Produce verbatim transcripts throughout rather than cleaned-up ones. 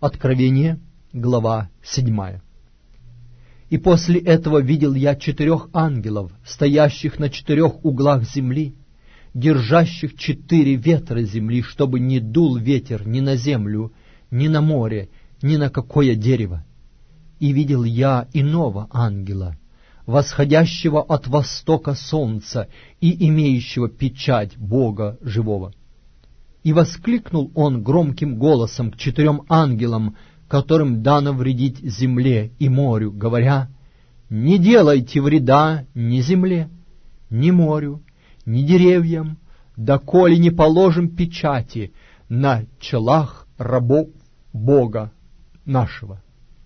Откровение, глава седьмая. «И после этого видел я четырех ангелов, стоящих на четырех углах земли, держащих четыре ветра земли, чтобы не дул ветер ни на землю, ни на море, ни на какое дерево. И видел я иного ангела, восходящего от востока солнца и имеющего печать Бога живого. И воскликнул он громким голосом к четырем ангелам, которым дано вредить земле и морю, говоря: «Не делайте вреда ни земле, ни морю, ни деревьям, доколе не положим печати на челах рабов Бога нашего».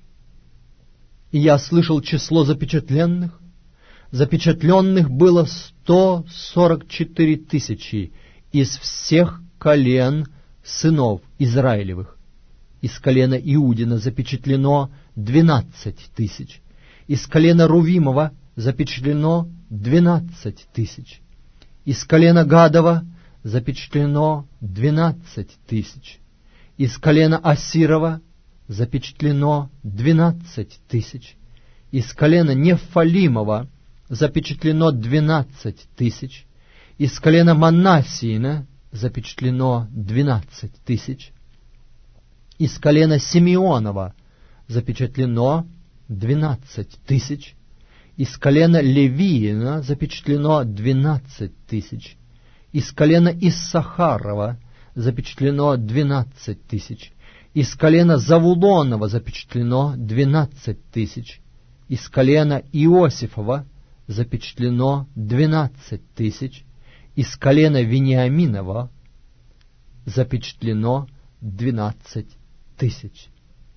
И я слышал число запечатленных. Запечатленных было сто сорок четыре тысячи из всех колен сынов Израилевых. Из колена Иудина запечатлено двенадцать тысяч. Из колена Рувимова запечатлено двенадцать тысяч. Из колена Гадова запечатлено двенадцать тысяч. Из колена Асирова запечатлено двенадцать тысяч. Из колена Нефалимова запечатлено двенадцать тысяч. Из колена Манассиина запечатлено двенадцать тысяч. Из колена Симеонова запечатлено двенадцать тысяч. Из колена Левиина запечатлено двенадцать тысяч. Из колена Иссахарова запечатлено двенадцать тысяч. Из колена Завулонова запечатлено двенадцать тысяч. Из колена Иосифова запечатлено двенадцать тысяч. Из колена Вениаминова запечатлено двенадцать тысяч.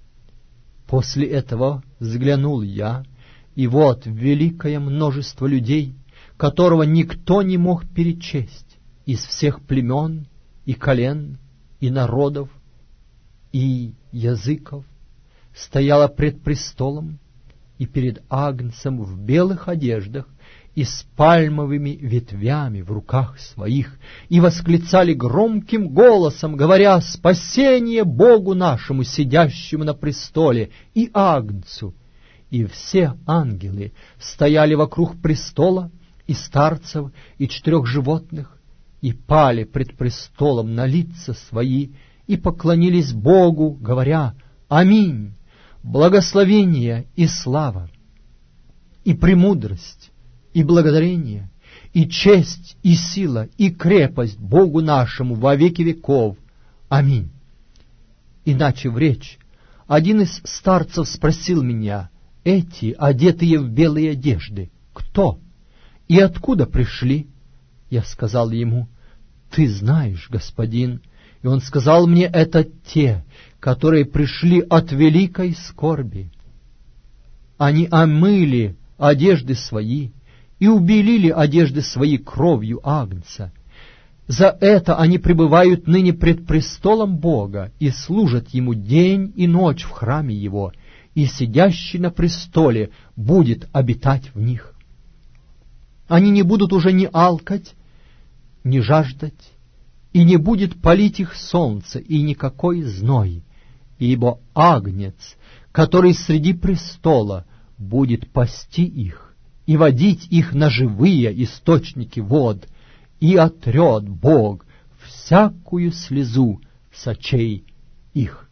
После этого взглянул я, и вот великое множество людей, которого никто не мог перечесть, из всех племен и колен и народов и языков, стояло пред престолом и перед Агнцем в белых одеждах и с пальмовыми ветвями в руках своих, и восклицали громким голосом, говоря: «Спасение Богу нашему, сидящему на престоле, и Агнцу!» И все ангелы стояли вокруг престола, и старцев, и четырех животных, и пали пред престолом на лица свои, и поклонились Богу, говоря: «Аминь! Благословение и слава, и премудрость, и благодарение, и честь, и сила, и крепость Богу нашему во веки веков. Аминь». Иначе в речь один из старцев спросил меня: «Эти, одетые в белые одежды, кто? И откуда пришли?» Я сказал ему: «Ты знаешь, господин». И он сказал мне: «Это те, которые пришли от великой скорби. Они омыли одежды свои и убелили одежды свои кровью Агнца. За это они пребывают ныне пред престолом Бога и служат Ему день и ночь в храме Его, и сидящий на престоле будет обитать в них. Они не будут уже ни алкать, ни жаждать, и не будет палить их солнце и никакой зной, ибо Агнец, который среди престола, будет пасти их и водить их на живые источники вод, и отрет Бог всякую слезу с очей их».